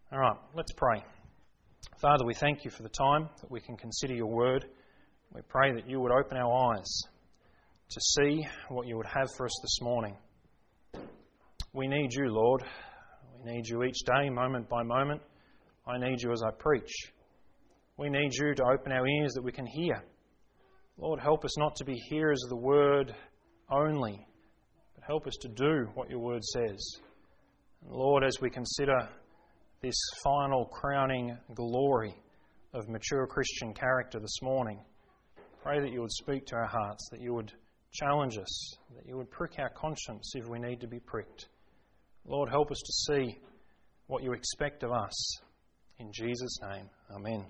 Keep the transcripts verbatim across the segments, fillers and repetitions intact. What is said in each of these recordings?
All right, let's pray. Father, we thank you for the time that we can consider your word. We pray that you would open our eyes to see what you would have for us this morning. We need you, Lord. We need you each day, moment by moment. I need you as I preach. We need you to open our ears that we can hear. Lord, help us not to be hearers of the word only, but help us to do what your word says. And Lord, as we consider this final crowning glory of mature Christian character this morning, pray that you would speak to our hearts, that you would challenge us, that you would prick our conscience if we need to be pricked. Lord, help us to see what you expect of us. In Jesus' name, amen.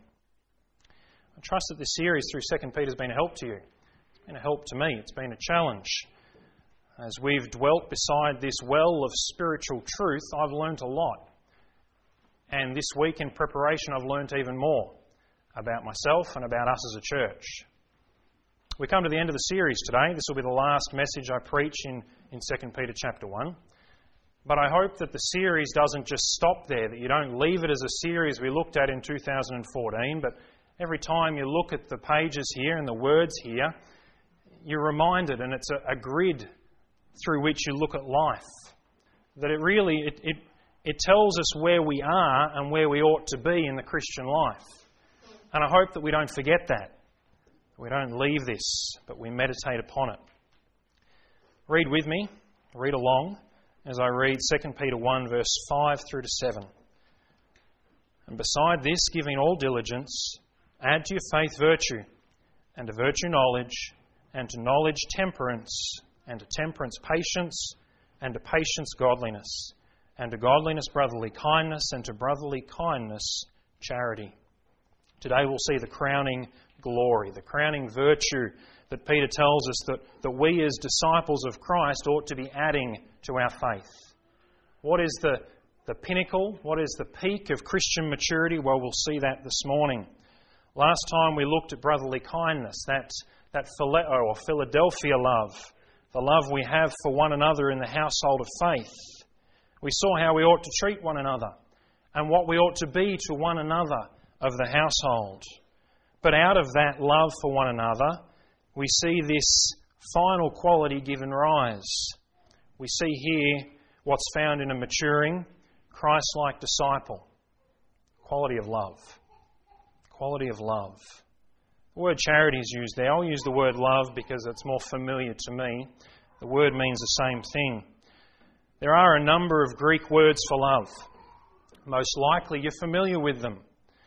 I trust that this series through Second Peter has been a help to you. It's been a help to me. It's been a challenge. As we've dwelt beside this well of spiritual truth, I've learnt a lot. And this week in preparation, I've learnt even more about myself and about us as a church. We come to the end of the series today. This will be the last message I preach in, in Second Peter chapter one. But I hope that the series doesn't just stop there, that you don't leave it as a series we looked at in two thousand fourteen, but every time you look at the pages here and the words here, you're reminded, and it's a, a grid through which you look at life, that it really, it, it It tells us where we are and where we ought to be in the Christian life. And I hope that we don't forget that. We don't leave this, but we meditate upon it. Read with me, read along, as I read Second Peter one, verse five through to seven. And beside this, giving all diligence, add to your faith virtue, and to virtue knowledge, and to knowledge temperance, and to temperance patience, and to patience godliness, and to godliness brotherly kindness, and to brotherly kindness charity. Today we'll see the crowning glory, the crowning virtue that Peter tells us that, that we as disciples of Christ ought to be adding to our faith. What is the, the pinnacle? What is the peak of Christian maturity? Well, we'll see that this morning. Last time we looked at brotherly kindness, that, that phileo or Philadelphia love, the love we have for one another in the household of faith. We saw how we ought to treat one another and what we ought to be to one another of the household. But out of that love for one another, we see this final quality given rise. We see here what's found in a maturing, Christ-like disciple. Quality of love. Quality of love. The word charity is used there. I'll use the word love because it's more familiar to me. The word means the same thing. There are a number of Greek words for love. Most likely you're familiar with them.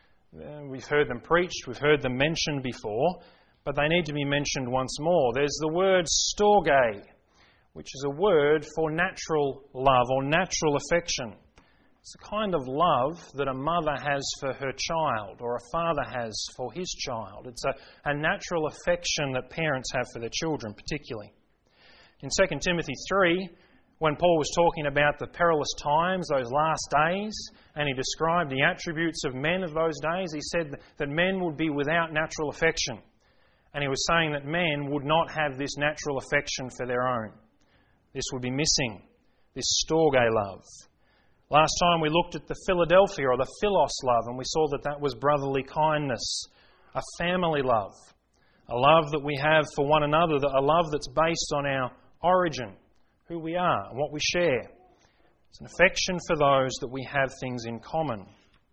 We've heard them preached, we've heard them mentioned before, but they need to be mentioned once more. There's the word storge, which is a word for natural love or natural affection. It's the kind of love that a mother has for her child or a father has for his child. It's a, a natural affection that parents have for their children particularly. In Second Timothy three, when Paul was talking about the perilous times, those last days, and he described the attributes of men of those days, he said that men would be without natural affection. And he was saying that men would not have this natural affection for their own. This would be missing, this storge love. Last time we looked at the Philadelphia or the philos love, and we saw that that was brotherly kindness, a family love, a love that we have for one another, a love that's based on our origin, who we are and what we share. It's an affection for those that we have things in common.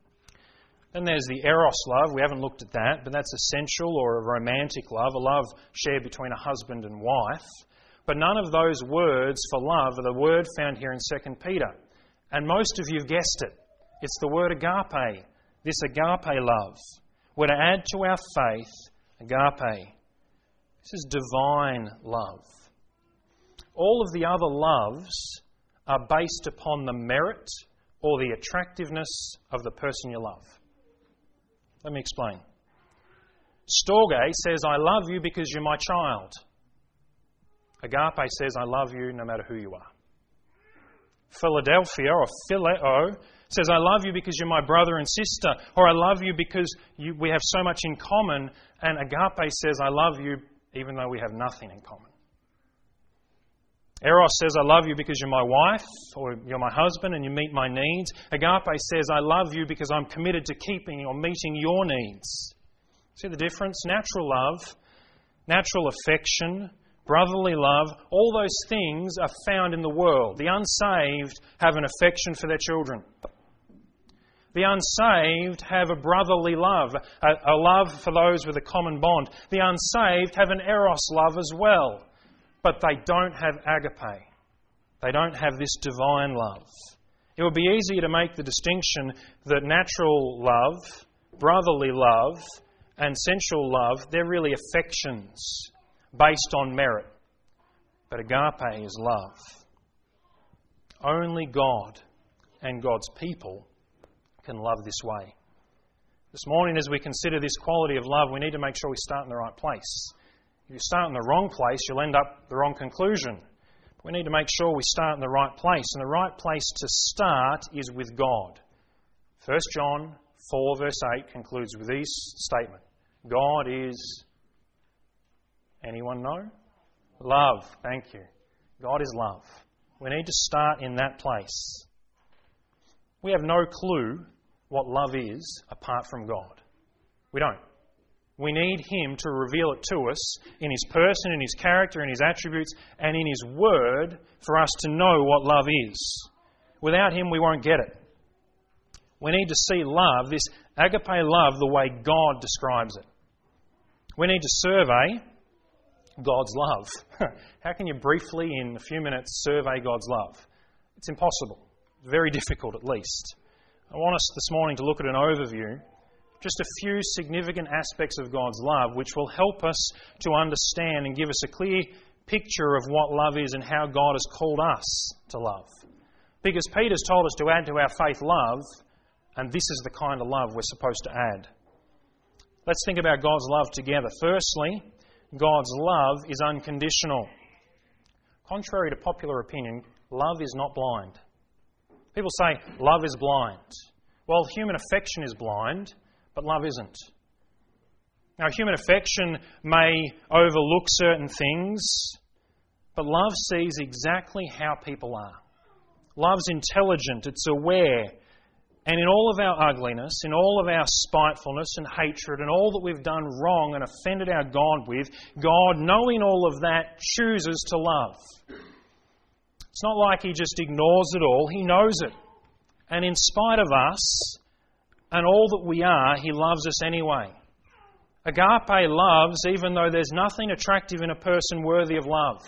Then there's the eros love. We haven't looked at that, but that's a sensual or a romantic love, a love shared between a husband and wife. But none of those words for love are the word found here in Second Peter. And most of you have guessed it. It's the word agape, this agape love. We're to add to our faith agape. This is divine love. All of the other loves are based upon the merit or the attractiveness of the person you love. Let me explain. Storge says, I love you because you're my child. Agape says, I love you no matter who you are. Philadelphia or phileo says, I love you because you're my brother and sister, or I love you because you, we have so much in common. And agape says, I love you even though we have nothing in common. Eros says, I love you because you're my wife, or you're my husband and you meet my needs. Agape says, I love you because I'm committed to keeping or meeting your needs. See the difference? Natural love, natural affection, brotherly love, all those things are found in the world. The unsaved have an affection for their children. The unsaved have a brotherly love, a, a love for those with a common bond. The unsaved have an eros love as well, but they don't have agape. They don't have this divine love. It would be easier to make the distinction that natural love, brotherly love, and sensual love, they're really affections based on merit. But agape is love. Only God and God's people can love this way. This morning, as we consider this quality of love, we need to make sure we start in the right place. If you start in the wrong place, you'll end up the wrong conclusion. We need to make sure we start in the right place. And the right place to start is with God. First John four verse eight concludes with this statement. God is, anyone know? Love. Thank you. God is love. We need to start in that place. We have no clue what love is apart from God. We don't. We need Him to reveal it to us in His person, in His character, in His attributes, and in His Word for us to know what love is. Without Him, we won't get it. We need to see love, this agape love, the way God describes it. We need to survey God's love. How can you briefly, in a few minutes, survey God's love? It's impossible. Very difficult, at least. I want us this morning to look at an overview, just a few significant aspects of God's love, which will help us to understand and give us a clear picture of what love is and how God has called us to love. Because Peter's told us to add to our faith love, and this is the kind of love we're supposed to add. Let's think about God's love together. Firstly, God's love is unconditional. Contrary to popular opinion, love is not blind. People say love is blind. Well, human affection is blind, but love isn't. Now, human affection may overlook certain things, but love sees exactly how people are. Love's intelligent, it's aware, and in all of our ugliness, in all of our spitefulness and hatred, and all that we've done wrong and offended our God with, God, knowing all of that, chooses to love. It's not like He just ignores it all. He knows it. And in spite of us and all that we are, He loves us anyway. Agape loves even though there's nothing attractive in a person worthy of love.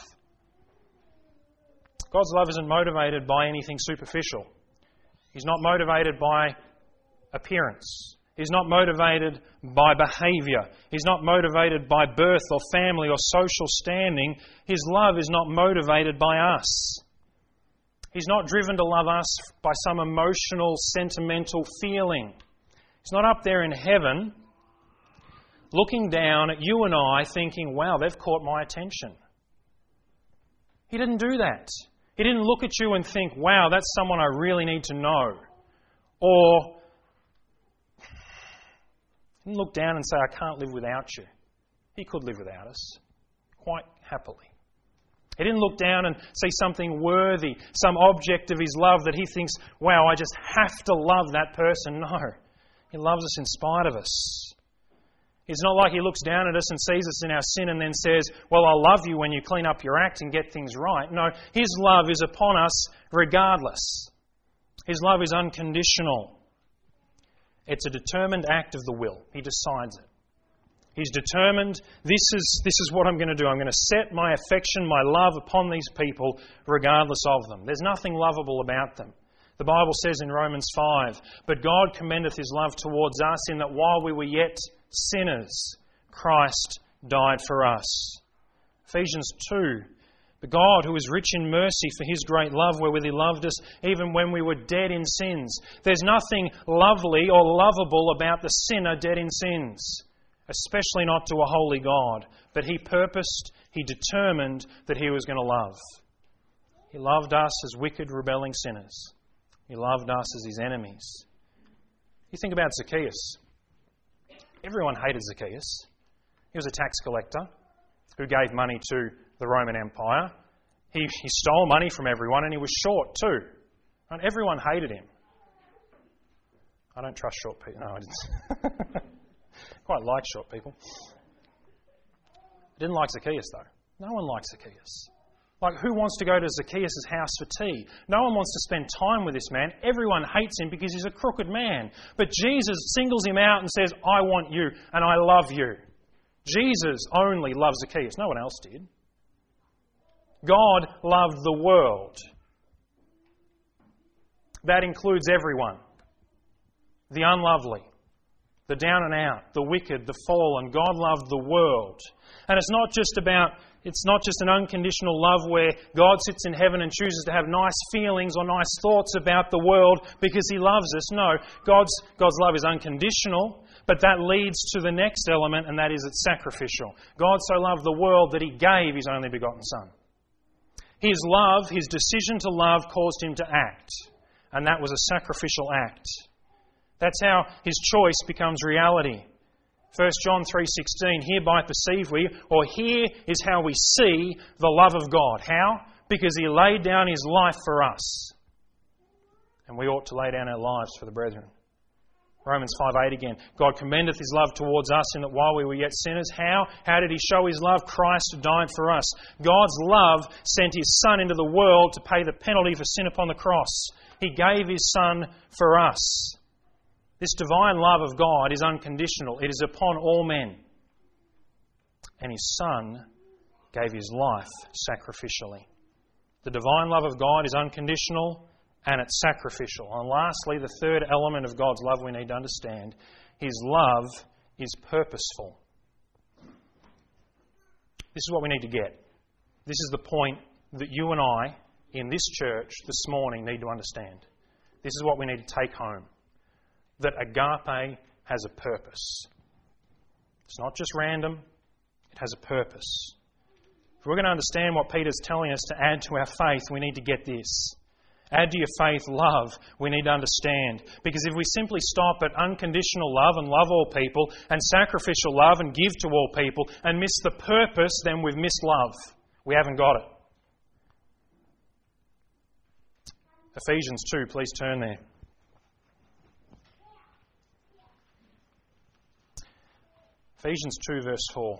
God's love isn't motivated by anything superficial. He's not motivated by appearance. He's not motivated by behaviour. He's not motivated by birth or family or social standing. His love is not motivated by us. He's not driven to love us by some emotional, sentimental feeling. He's not up there in heaven looking down at you and I thinking, wow, they've caught my attention. He didn't do that. He didn't look at you and think, wow, that's someone I really need to know. Or he didn't look down and say, I can't live without you. He could live without us, quite happily. He didn't look down and see something worthy, some object of His love that He thinks, wow, I just have to love that person. No, He loves us in spite of us. It's not like He looks down at us and sees us in our sin and then says, well, I'll love you when you clean up your act and get things right. No, His love is upon us regardless. His love is unconditional. It's a determined act of the will. He decides it. He's determined, this is, this is what I'm going to do. I'm going to set my affection, my love upon these people regardless of them. There's nothing lovable about them. The Bible says in Romans five, but God commendeth His love towards us in that while we were yet sinners, Christ died for us. Ephesians two, but God, who is rich in mercy for His great love wherewith He loved us, even when we were dead in sins. There's nothing lovely or lovable about the sinner dead in sins, especially not to a holy God. But He purposed, He determined that He was going to love. He loved us as wicked, rebelling sinners. He loved us as His enemies. You think about Zacchaeus. Everyone hated Zacchaeus. He was a tax collector who gave money to the Roman Empire. He, he stole money from everyone and he was short too. And everyone hated him. I don't trust short people. No, I didn't. Quite like short people. I didn't like Zacchaeus though. No one likes Zacchaeus. Like, who wants to go to Zacchaeus' house for tea? No one wants to spend time with this man. Everyone hates him because he's a crooked man. But Jesus singles him out and says, I want you and I love you. Jesus only loved Zacchaeus. No one else did. God loved the world. That includes everyone. The unlovely, the down and out, the wicked, the fallen. God loved the world. And it's not just about, it's not just an unconditional love where God sits in heaven and chooses to have nice feelings or nice thoughts about the world because He loves us. No, God's, God's love is unconditional, but that leads to the next element, and that is it's sacrificial. God so loved the world that He gave His only begotten Son. His love, His decision to love, caused Him to act, and that was a sacrificial act. That's how His choice becomes reality. First John three sixteen, hereby perceive we, or here is how we see the love of God. How? Because He laid down His life for us. And we ought to lay down our lives for the brethren. Romans five eight again, God commendeth His love towards us in that while we were yet sinners, how? How did He show His love? Christ died for us. God's love sent His Son into the world to pay the penalty for sin upon the cross. He gave His Son for us. This divine love of God is unconditional. It is upon all men. And His Son gave His life sacrificially. The divine love of God is unconditional and it's sacrificial. And lastly, the third element of God's love we need to understand, His love is purposeful. This is what we need to get. This is the point that you and I in this church this morning need to understand. This is what we need to take home. That agape has a purpose. It's not just random, it has a purpose. If we're going to understand what Peter's telling us to add to our faith, we need to get this. Add to your faith love, we need to understand. Because if we simply stop at unconditional love and love all people, and sacrificial love and give to all people, and miss the purpose, then we've missed love. We haven't got it. Ephesians two, please turn there. Ephesians two verse four.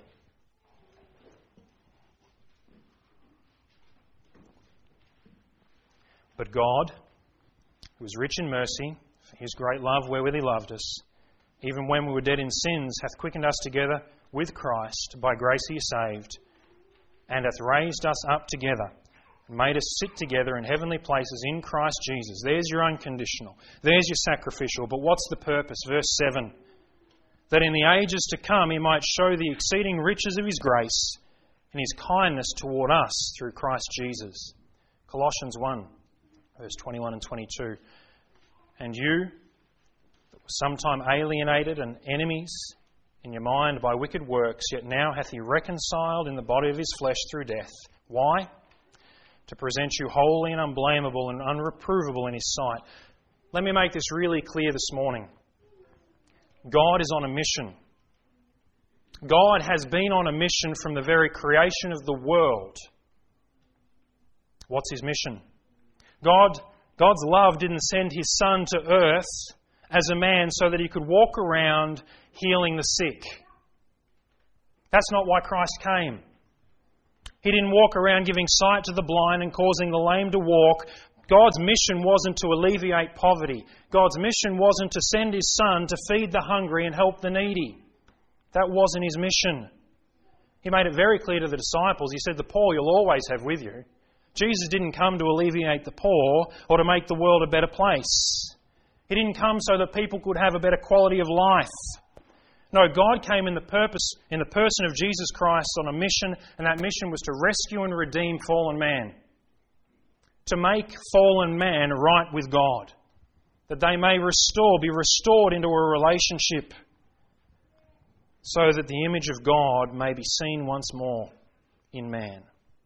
But God, who is rich in mercy, for His great love wherewith He loved us, even when we were dead in sins, hath quickened us together with Christ. By grace He is saved, and hath raised us up together, and made us sit together in heavenly places in Christ Jesus. There's your unconditional. There's your sacrificial. But what's the purpose? Verse seven. That in the ages to come He might show the exceeding riches of His grace and His kindness toward us through Christ Jesus. Colossians one, verse twenty-one and twenty-two. And you, that were sometime alienated and enemies in your mind by wicked works, yet now hath He reconciled in the body of His flesh through death. Why? To present you holy and unblameable and unreprovable in His sight. Let me make this really clear this morning. God is on a mission. God has been on a mission from the very creation of the world. What's His mission? God, God's love didn't send His Son to earth as a man so that He could walk around healing the sick. That's not why Christ came. He didn't walk around giving sight to the blind and causing the lame to walk. God's mission wasn't to alleviate poverty. God's mission wasn't to send His Son to feed the hungry and help the needy. That wasn't His mission. He made it very clear to the disciples. He said, the poor you'll always have with you. Jesus didn't come to alleviate the poor or to make the world a better place. He didn't come so that people could have a better quality of life. No, God came in the purpose, in the person of Jesus Christ on a mission, and that mission was to rescue and redeem fallen man. To make fallen man right with God, that they may restore, be restored into a relationship, so that the image of God may be seen once more in man.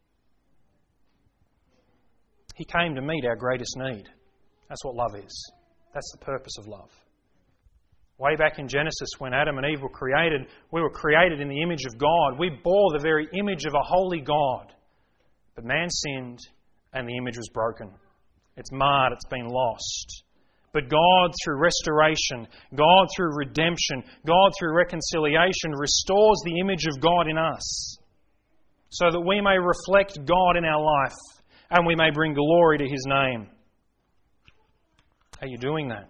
He came to meet our greatest need. That's what love is. That's the purpose of love. Way back in Genesis, when Adam and Eve were created, we were created in the image of God. We bore the very image of a holy God. But man sinned and the image was broken. It's marred, it's been lost. But God, through restoration, God, through redemption, God, through reconciliation, restores the image of God in us so that we may reflect God in our life and we may bring glory to His name. Are you doing that?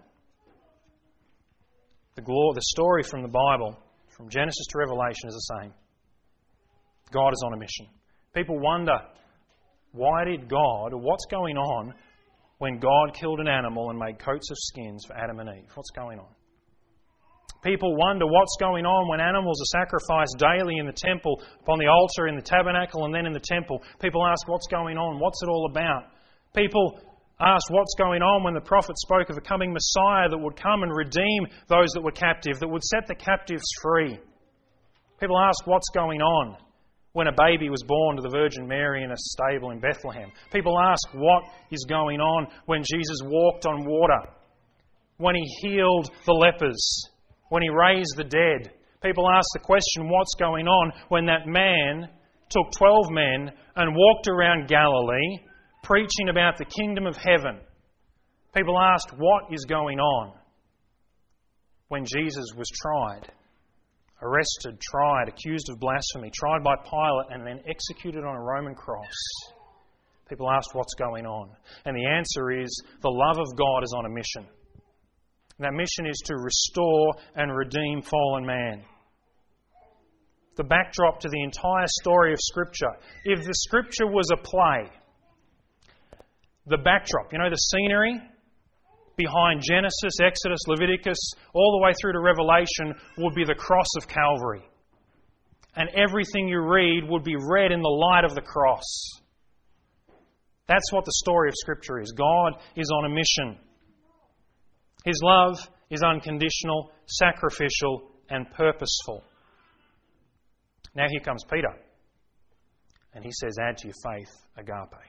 The, glory, the story from the Bible, from Genesis to Revelation, is the same. God is on a mission. People wonder, why did God, or what's going on when God killed an animal and made coats of skins for Adam and Eve? What's going on? People wonder what's going on when animals are sacrificed daily in the temple, upon the altar, in the tabernacle, and then in the temple. People ask, what's going on? What's it all about? People ask, what's going on when the prophet spoke of a coming Messiah that would come and redeem those that were captive, that would set the captives free? People ask, what's going on when a baby was born to the Virgin Mary in a stable in Bethlehem? People ask, what is going on when Jesus walked on water, when He healed the lepers, when He raised the dead? People ask the question, what's going on when that man took twelve men and walked around Galilee preaching about the kingdom of heaven? People asked, what is going on when Jesus was tried, arrested, tried, accused of blasphemy, tried by Pilate, and then executed on a Roman cross? People asked, what's going on? And the answer is, the love of God is on a mission. And that mission is to restore and redeem fallen man. The backdrop to the entire story of Scripture. If the Scripture was a play, the backdrop, you know, the scenery behind Genesis, Exodus, Leviticus, all the way through to Revelation would be the cross of Calvary. And everything you read would be read in the light of the cross. That's what the story of Scripture is. God is on a mission. His love is unconditional, sacrificial, and purposeful. Now here comes Peter. And he says, add to your faith agape.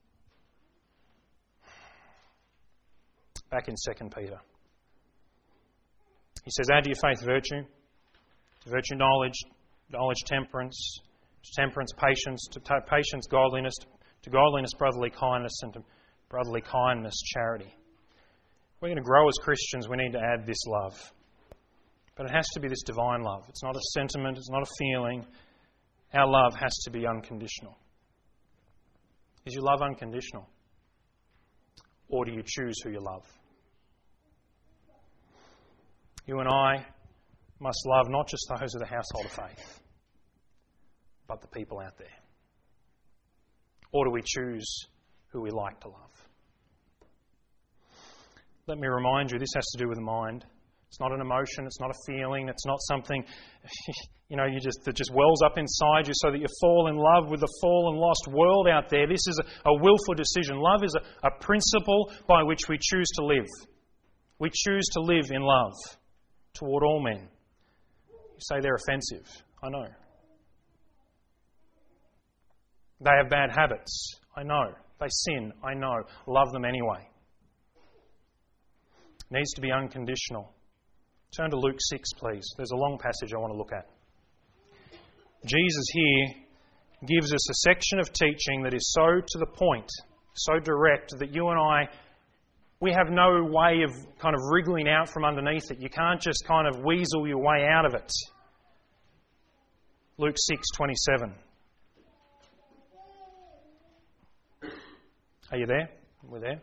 Back in Second Peter. He says, add to your faith virtue, to virtue knowledge, knowledge temperance, to temperance patience, to t- patience godliness, to godliness brotherly kindness, and to brotherly kindness charity. If we're going to grow as Christians, we need to add this love. But it has to be this divine love. It's not a sentiment, it's not a feeling. Our love has to be unconditional. Is your love unconditional? Or do you choose who you love? You and I must love not just those of the household of faith, but the people out there. Or do we choose who we like to love? Let me remind you, this has to do with the mind. It's not an emotion, it's not a feeling, it's not something you know, you just that just wells up inside you so that you fall in love with the fallen, lost world out there. This is a, a willful decision. Love is a, a principle by which we choose to live. We choose to live in love toward all men. You say they're offensive. I know. They have bad habits. I know. They sin. I know. Love them anyway. It needs to be unconditional. Turn to Luke six, please. There's a long passage I want to look at. Jesus here gives us a section of teaching that is so to the point, so direct, that you and I, we have no way of kind of wriggling out from underneath it. You can't just kind of weasel your way out of it. Luke six twenty-seven. Are you there? We're there.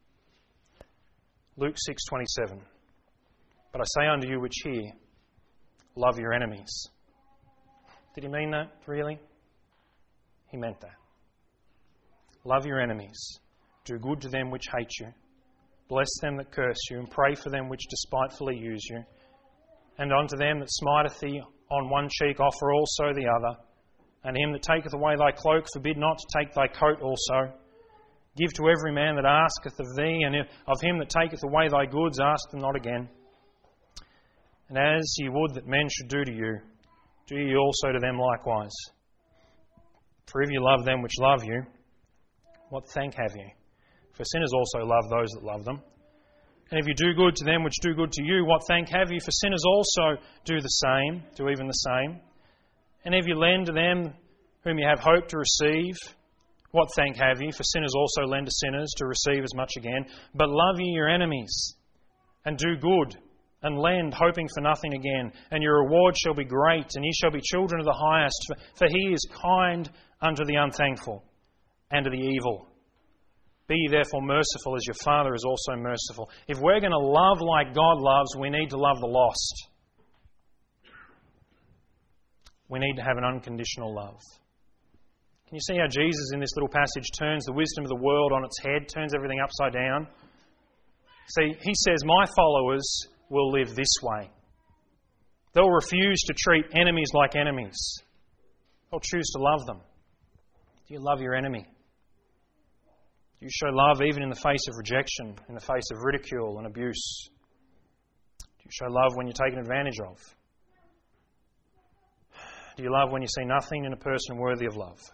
Luke six twenty-seven. But I say unto you which hear, love your enemies. Did he mean that, really? He meant that. Love your enemies. Do good to them which hate you. Bless them that curse you, and pray for them which despitefully use you. And unto them that smiteth thee on one cheek offer also the other. And him that taketh away thy cloak forbid not to take thy coat also. Give to every man that asketh of thee, and of him that taketh away thy goods ask them not again. And as ye would that men should do to you, do ye also to them likewise. For if you love them which love you, what thank have ye? For sinners also love those that love them. And if you do good to them which do good to you, what thank have ye? For sinners also do the same, do even the same. And if you lend to them whom you have hope to receive, What thank have ye? For sinners also lend to sinners to receive as much again. But love ye your enemies, and do good, and lend, hoping for nothing again. And your reward shall be great, and ye shall be children of the highest. For, for he is kind unto the unthankful and to the evil. Be ye therefore merciful, as your Father is also merciful. If we're going to love like God loves, we need to love the lost. We need to have an unconditional love. Can you see how Jesus in this little passage turns the wisdom of the world on its head, turns everything upside down? See, he says, my followers will live this way. They'll refuse to treat enemies like enemies. They'll choose to love them. Do you love your enemy? Do you show love even in the face of rejection, in the face of ridicule and abuse? Do you show love when you're taken advantage of? Do you love when you see nothing in a person worthy of love?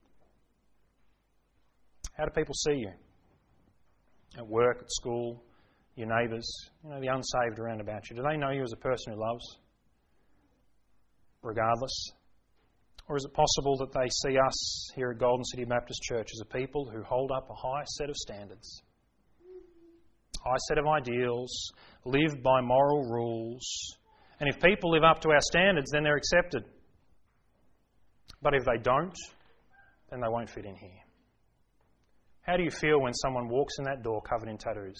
How do people see you? At work, at school, your neighbours, you know, the unsaved around about you. Do they know you as a person who loves? Regardless? Or is it possible that they see us here at Golden City Baptist Church as a people who hold up a high set of standards, high set of ideals, live by moral rules, and if people live up to our standards, then they're accepted. But if they don't, then they won't fit in here. How do you feel when someone walks in that door covered in tattoos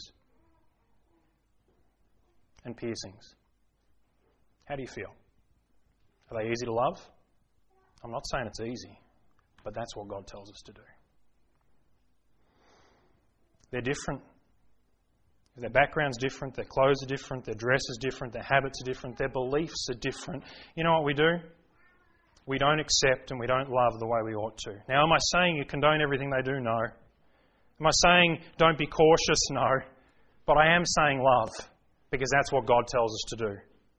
and piercings? How do you feel? Are they easy to love? I'm not saying it's easy, but that's what God tells us to do. They're different. Their background's different, their clothes are different, their dress is different, their habits are different, their beliefs are different. You know what we do? We don't accept and we don't love the way we ought to. Now, am I saying you condone everything they do? No. Am I saying don't be cautious? No. But I am saying love, because that's what God tells us to do.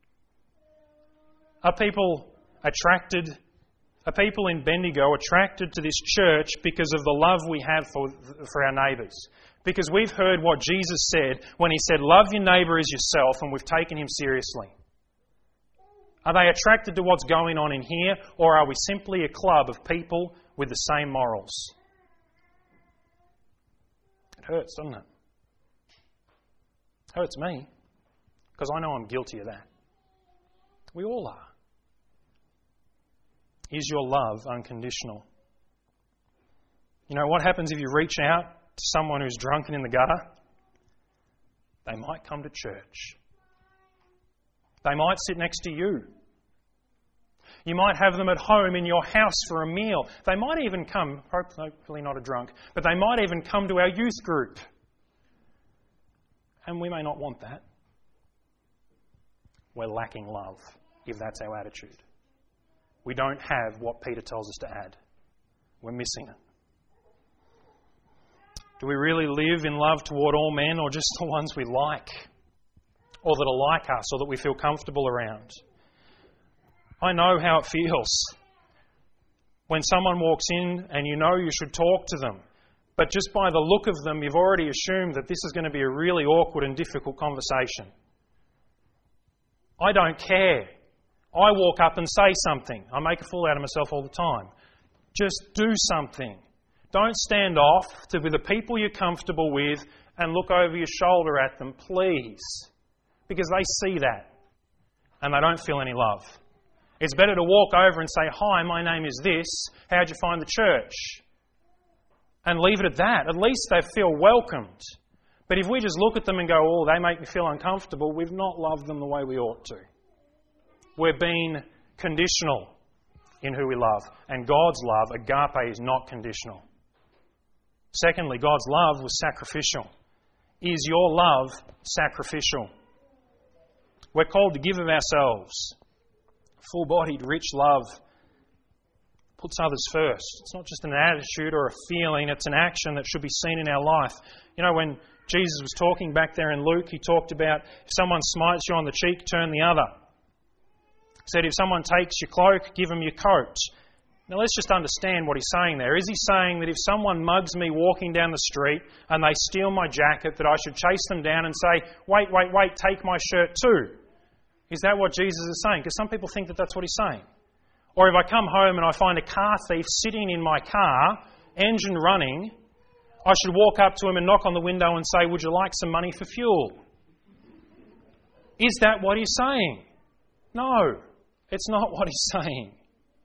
Are people attracted, are people in Bendigo attracted to this church because of the love we have for, for our neighbours? Because we've heard what Jesus said when he said, love your neighbour as yourself, and we've taken him seriously. Are they attracted to what's going on in here, or are we simply a club of people with the same morals? It hurts, doesn't it? It hurts me, because I know I'm guilty of that. We all are. Is your love unconditional? You know, what happens if you reach out to someone who's drunken in the gutter? They might come to church. They might sit next to you. You might have them at home in your house for a meal. They might even come, hopefully not a drunk, but they might even come to our youth group. And we may not want that. We're lacking love if that's our attitude. We don't have what Peter tells us to add. We're missing it. Do we really live in love toward all men, or just the ones we like? Or that are like us, or that we feel comfortable around? I know how it feels when someone walks in and you know you should talk to them, but just by the look of them, you've already assumed that this is going to be a really awkward and difficult conversation. I don't care. I walk up and say something. I make a fool out of myself all the time. Just do something. Don't stand off to the people you're comfortable with and look over your shoulder at them, please. Because they see that and they don't feel any love. It's better to walk over and say, hi, my name is this. How'd you find the church? And leave it at that. At least they feel welcomed. But if we just look at them and go, oh, they make me feel uncomfortable, we've not loved them the way we ought to. We're being conditional in who we love. And God's love, agape, is not conditional. Secondly, God's love was sacrificial. Is your love sacrificial? We're called to give of ourselves. Full-bodied, rich love puts others first. It's not just an attitude or a feeling, it's an action that should be seen in our life. You know, when Jesus was talking back there in Luke, he talked about if someone smites you on the cheek, turn the other. He said if someone takes your cloak, give them your coat. Now let's just understand what he's saying there. Is he saying that if someone mugs me walking down the street and they steal my jacket, that I should chase them down and say, wait, wait, wait, take my shirt too? Is that what Jesus is saying? Because some people think that that's what he's saying. Or if I come home and I find a car thief sitting in my car engine running, I should walk up to him and knock on the window and say, "Would you like some money for fuel?" Is that what he's saying? No, it's not what he's saying.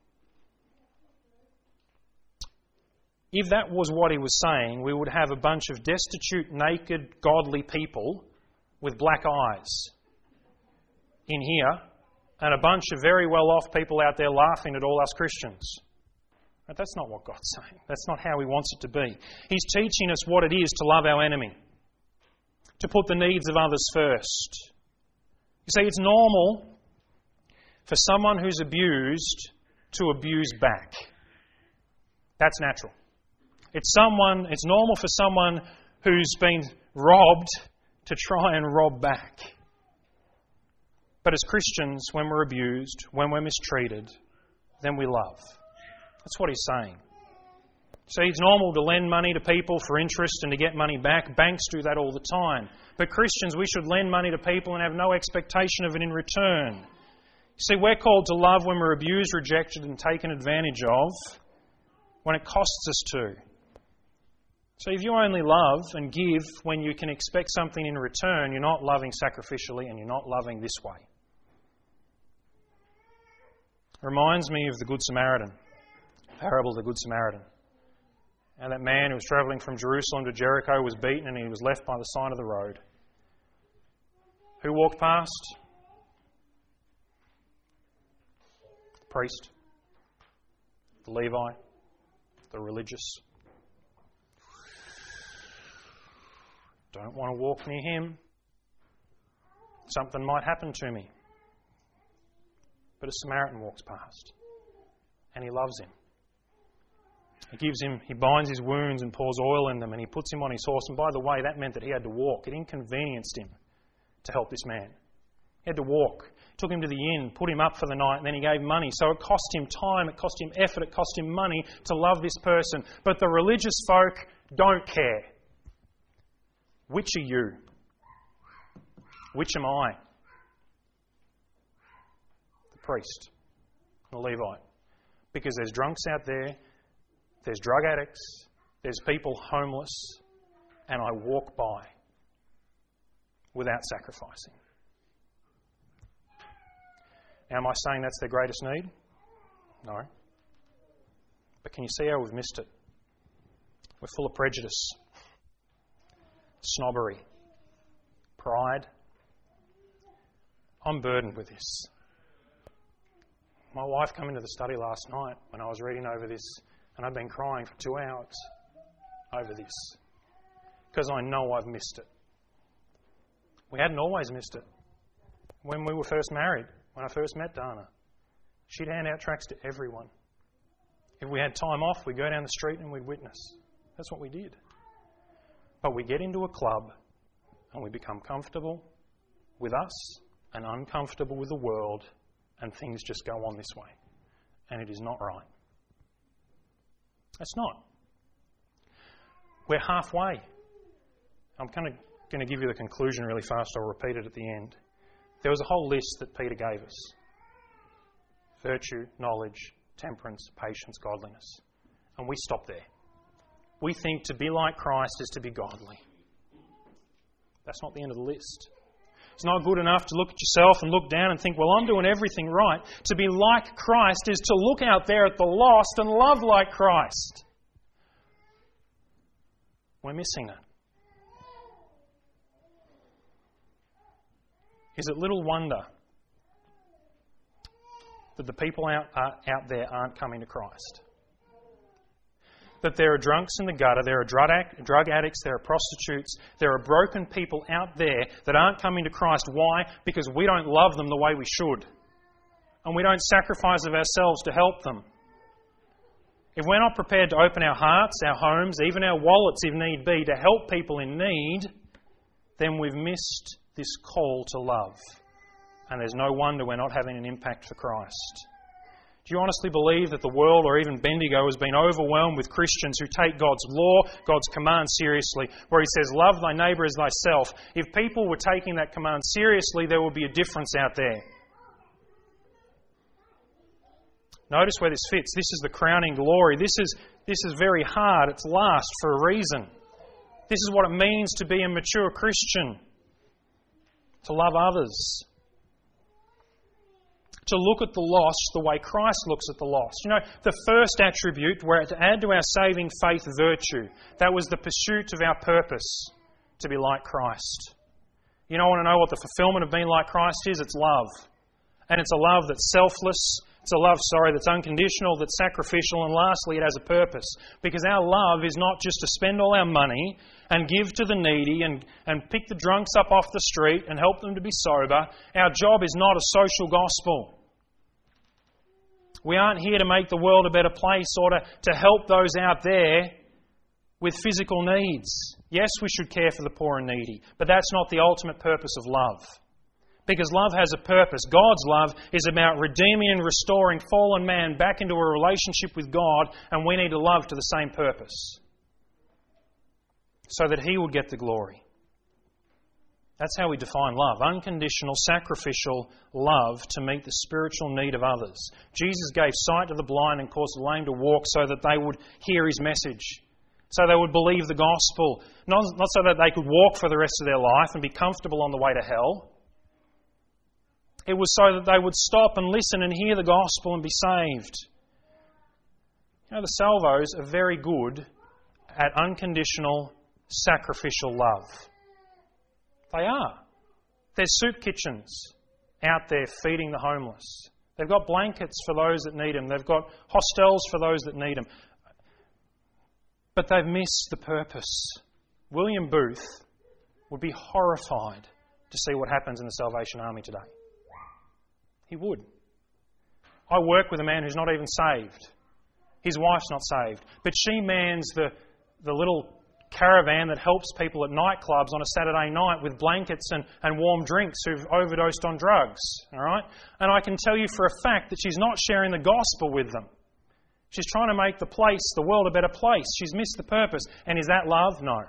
If that was what he was saying, we would have a bunch of destitute, naked, godly people with black eyes in here and a bunch of very well-off people out there laughing at all us Christians. But that's not what God's saying. That's not how He wants it to be. He's teaching us what it is to love our enemy, to put the needs of others first. You see, it's normal for someone who's abused to abuse back. That's natural. It's someone. It's normal for someone who's been robbed to try and rob back. But as Christians, when we're abused, when we're mistreated, then we love. That's what he's saying. See, it's normal to lend money to people for interest and to get money back. Banks do that all the time. But Christians, we should lend money to people and have no expectation of it in return. You see, we're called to love when we're abused, rejected and taken advantage of, when it costs us to. So if you only love and give when you can expect something in return, you're not loving sacrificially and you're not loving this way. It reminds me of the Good Samaritan, the parable of the Good Samaritan. And that man who was travelling from Jerusalem to Jericho was beaten and he was left by the side of the road. Who walked past? The priest, the Levi, the religious. Don't want to walk near him. Something might happen to me. But a Samaritan walks past and he loves him. He gives him, he binds his wounds and pours oil in them and he puts him on his horse. And by the way, that meant that he had to walk. It inconvenienced him to help this man. He had to walk. Took him to the inn, put him up for the night, and then he gave money. So it cost him time, it cost him effort, it cost him money to love this person. But the religious folk don't care. Which are you? Which am I? The priest, the Levite. Because there's drunks out there, there's drug addicts, there's people homeless, and I walk by without sacrificing. Now, am I saying that's their greatest need? No. But can you see how we've missed it? We're full of prejudice, snobbery, pride. I'm burdened with this. My wife came into the study last night when I was reading over this, and I've been crying for two hours over this because I know I've missed it. We hadn't always missed it. When we were first married, when I first met Dana, she'd hand out tracts to everyone. If we had time off, we'd go down the street and we'd witness. That's what we did. But we get into a club and we become comfortable with us and uncomfortable with the world, and things just go on this way. And it is not right. It's not. We're halfway. I'm kind of going to give you the conclusion really fast. I'll repeat it at the end. There was a whole list that Peter gave us. Virtue, knowledge, temperance, patience, godliness. And we stop there. We think to be like Christ is to be godly. That's not the end of the list. It's not good enough to look at yourself and look down and think, well, I'm doing everything right. To be like Christ is to look out there at the lost and love like Christ. We're missing it. Is it little wonder that the people out, uh, out there aren't coming to Christ? That there are drunks in the gutter, there are drug, drug addicts, there are prostitutes, there are broken people out there that aren't coming to Christ. Why? Because we don't love them the way we should. And we don't sacrifice of ourselves to help them. If we're not prepared to open our hearts, our homes, even our wallets if need be, to help people in need, then we've missed this call to love. And there's no wonder we're not having an impact for Christ. Do you honestly believe that the world, or even Bendigo, has been overwhelmed with Christians who take God's law, God's command seriously, where He says, love thy neighbour as thyself? If people were taking that command seriously, there would be a difference out there. Notice where this fits. This is the crowning glory. This is, this is very hard. It's last for a reason. This is what it means to be a mature Christian. To love others. To look at the lost the way Christ looks at the lost. You know, the first attribute, where to add to our saving faith virtue, that was the pursuit of our purpose, to be like Christ. You know, want to know what the fulfillment of being like Christ is? It's love. And it's a love that's selfless. It's a love, sorry, that's unconditional, that's sacrificial, and lastly, it has a purpose. Because our love is not just to spend all our money and give to the needy and, and pick the drunks up off the street and help them to be sober. Our job is not a social gospel. We aren't here to make the world a better place or to, to help those out there with physical needs. Yes, we should care for the poor and needy, but that's not the ultimate purpose of love. Because love has a purpose. God's love is about redeeming and restoring fallen man back into a relationship with God, and we need to love to the same purpose. So that He will get the glory. That's how we define love. Unconditional, sacrificial love to meet the spiritual need of others. Jesus gave sight to the blind and caused the lame to walk so that they would hear His message. So they would believe the gospel. Not, not so that they could walk for the rest of their life and be comfortable on the way to hell. It was so that they would stop and listen and hear the gospel and be saved. You know, the Salvos are very good at unconditional, sacrificial love. They are. There's soup kitchens out there feeding the homeless. They've got blankets for those that need them. They've got hostels for those that need them. But they've missed the purpose. William Booth would be horrified to see what happens in the Salvation Army today. He would. I work with a man who's not even saved. His wife's not saved. But she mans the, the little caravan that helps people at nightclubs on a Saturday night with blankets and, and warm drinks who've overdosed on drugs. All right? And I can tell you for a fact that she's not sharing the gospel with them. She's trying to make the place, the world, a better place. She's missed the purpose. And is that love? No.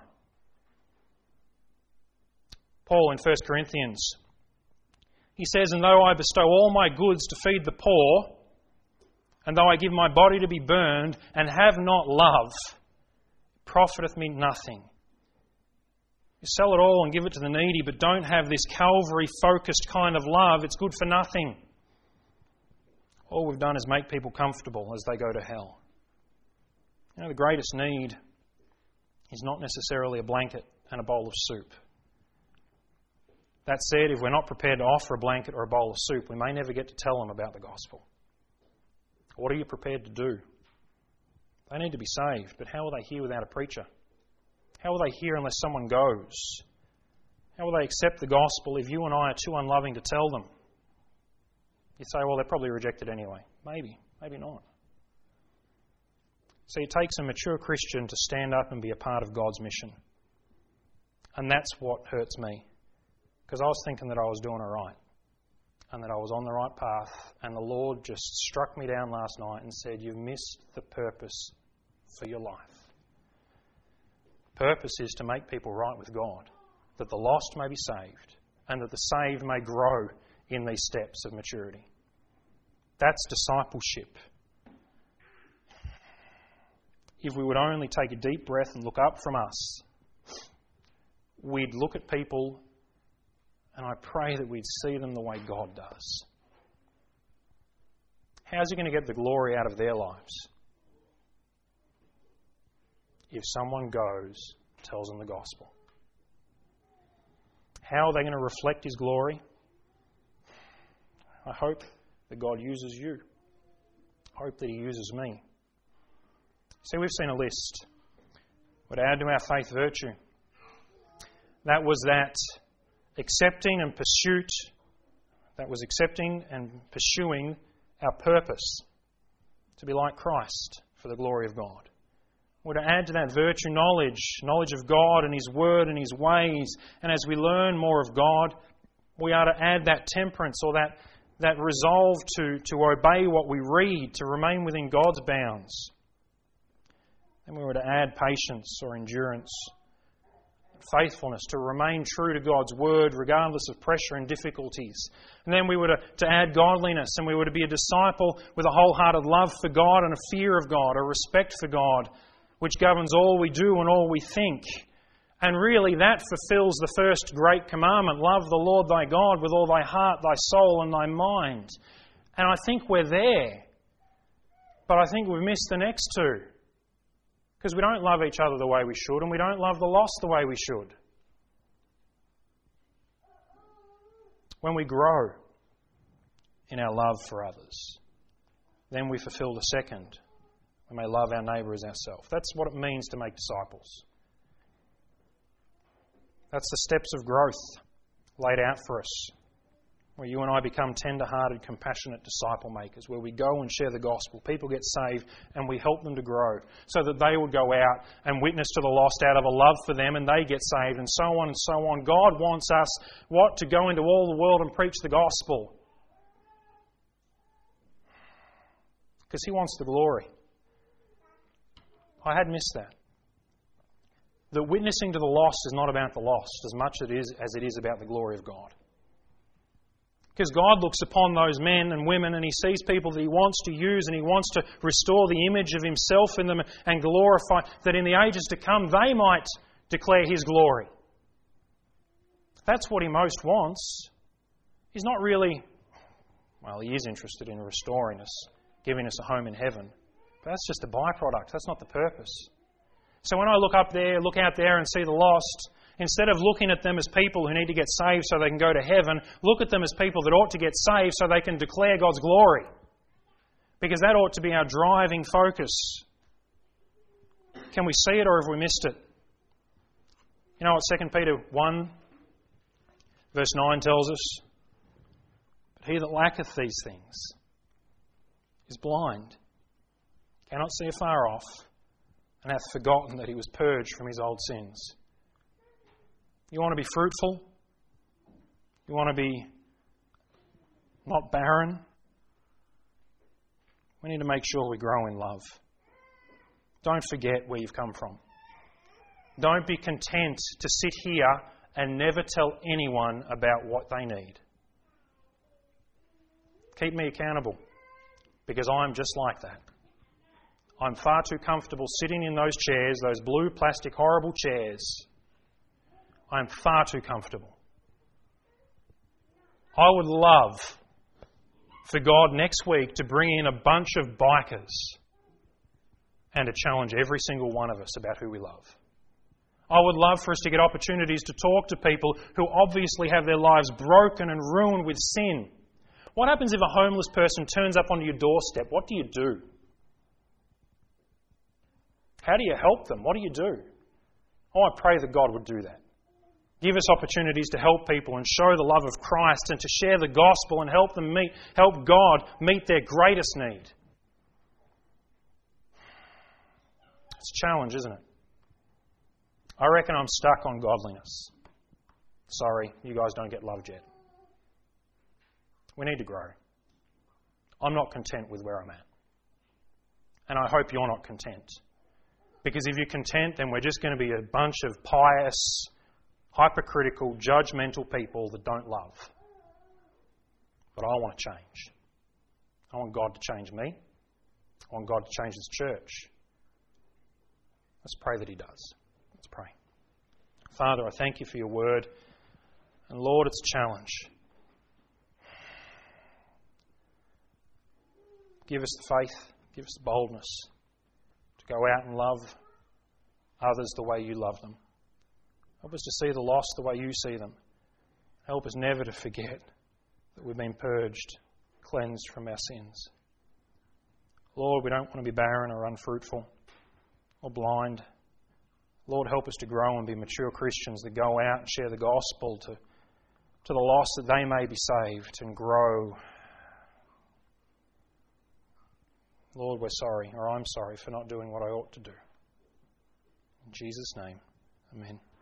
Paul in First Corinthians, he says, "And though I bestow all my goods to feed the poor, and though I give my body to be burned, and have not love, profiteth me nothing." You sell it all and give it to the needy, but don't have this Calvary-focused kind of love, it's good for nothing. All we've done is make people comfortable as they go to hell. You know, the greatest need is not necessarily a blanket and a bowl of soup. That said, if we're not prepared to offer a blanket or a bowl of soup, we may never get to tell them about the gospel. What are you prepared to do? They need to be saved, but how will they hear without a preacher? How will they hear unless someone goes? How will they accept the gospel if you and I are too unloving to tell them? You say, well, they're probably rejected anyway. Maybe, maybe not. See, it takes a mature Christian to stand up and be a part of God's mission. And that's what hurts me. Because I was thinking that I was doing all right. And that I was on the right path. And the Lord just struck me down last night and said, you've missed the purpose for your life. The purpose is to make people right with God. That the lost may be saved. And that the saved may grow in these steps of maturity. That's discipleship. If we would only take a deep breath and look up from us, we'd look at people and I pray that we'd see them the way God does. How's He going to get the glory out of their lives? If someone goes, tells them the gospel. How are they going to reflect His glory? I hope that God uses you. I hope that He uses me. See, we've seen a list. What add to our faith virtue? That was that accepting and pursuit, that was accepting and pursuing our purpose to be like Christ for the glory of God. We're to add to that virtue knowledge, knowledge of God and His Word and His ways. And as we learn more of God, we are to add that temperance or that, that resolve to, to obey what we read, to remain within God's bounds. And we were to add patience or endurance, faithfulness, to remain true to God's Word regardless of pressure and difficulties. And then we were to, to add godliness, and we were to be a disciple with a wholehearted love for God and a fear of God, a respect for God, which governs all we do and all we think. And really that fulfills the first great commandment, love the Lord thy God with all thy heart, thy soul and thy mind. And I think we're there. But I think we've missed the next two. Because we don't love each other the way we should, and we don't love the lost the way we should. When we grow in our love for others, then we fulfill the second. We may love our neighbour as ourselves. That's what it means to make disciples. That's the steps of growth laid out for us, where you and I become tender-hearted, compassionate disciple makers, where we go and share the gospel, people get saved, and we help them to grow, so that they would go out and witness to the lost out of a love for them, and they get saved, and so on and so on. God wants us, what? To go into all the world and preach the gospel. Because He wants the glory. I had missed that. That witnessing to the lost is not about the lost as much as it is, as it is about the glory of God. Because God looks upon those men and women and He sees people that He wants to use, and He wants to restore the image of Himself in them and glorify, that in the ages to come they might declare His glory. That's what He most wants. He's not really, well, He is interested in restoring us, giving us a home in heaven. But that's just a byproduct. That's not the purpose. So when I look up there, look out there and see the lost, instead of looking at them as people who need to get saved so they can go to heaven, look at them as people that ought to get saved so they can declare God's glory. Because that ought to be our driving focus. Can we see it, or have we missed it? You know what Second Peter one verse nine tells us? But he that lacketh these things is blind, cannot see afar off, and hath forgotten that he was purged from his old sins. You want to be fruitful? You want to be not barren? We need to make sure we grow in love. Don't forget where you've come from. Don't be content to sit here and never tell anyone about what they need. Keep me accountable, because I'm just like that. I'm far too comfortable sitting in those chairs, those blue plastic horrible chairs. I'm far too comfortable. I would love for God next week to bring in a bunch of bikers and to challenge every single one of us about who we love. I would love for us to get opportunities to talk to people who obviously have their lives broken and ruined with sin. What happens if a homeless person turns up onto your doorstep? What do you do? How do you help them? What do you do? Oh, I pray that God would do that. Give us opportunities to help people and show the love of Christ and to share the gospel and help them meet, help God meet their greatest need. It's a challenge, isn't it? I reckon I'm stuck on godliness. Sorry, you guys don't get loved yet. We need to grow. I'm not content with where I'm at. And I hope you're not content. Because if you're content, then we're just going to be a bunch of pious, hypercritical, judgmental people that don't love. But I want to change. I want God to change me. I want God to change this church. Let's pray that He does. Let's pray. Father, I thank You for Your word. And Lord, it's a challenge. Give us the faith. Give us the boldness to go out and love others the way You love them. Help us to see the lost the way You see them. Help us never to forget that we've been purged, cleansed from our sins. Lord, we don't want to be barren or unfruitful or blind. Lord, help us to grow and be mature Christians that go out and share the gospel to, to the lost, that they may be saved and grow. Lord, we're sorry, or I'm sorry, for not doing what I ought to do. In Jesus' name, amen.